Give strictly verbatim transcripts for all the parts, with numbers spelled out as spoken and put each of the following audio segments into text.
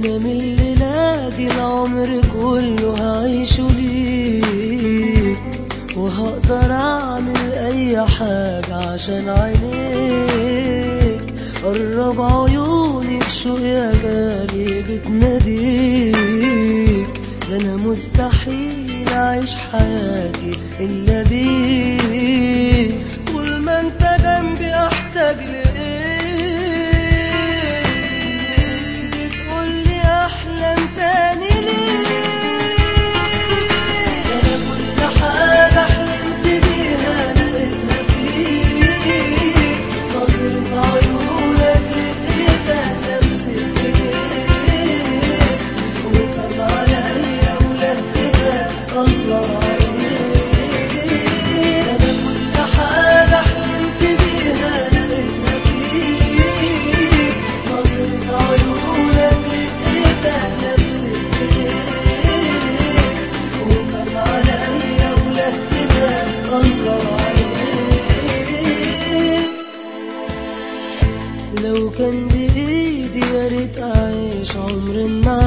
انا من الليلة دي العمر كله هعيشه ليك، وهقدر اعمل اي حاجة عشان عينيك. قرب عيوني بشوق يا غالي بتناديك، ده انا مستحيل اعيش حياتي الا بيك. طول ما انت جنبي احتاج لايه؟ بتقولي احلم تاني ليه؟ انا كل حاجة حلمت بيها لقيتها فيك، نظرة عيونك لقيتها لمسة ايديك، وفات عليا ولفتك الله عليك. انا كل حاجة حلمت بيها لقيتها فيك، نظرة عيونك لقيتها لمسة ايديك، وفات عليا ولفتك الله عليك. لو كان بإيدي يا ريت أعيش عمر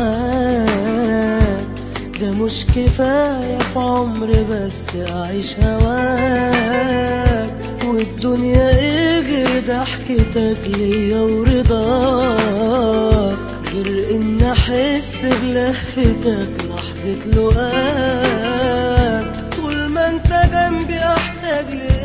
معاك، ده مش كفاية في عمري بس أعيش هواك. والدنيا إيه غير ضحكتك ليا ورضاك، غير إن أحس بلهفتك لحظة لقاك. طول ما أنت جنبي أحتاج ليك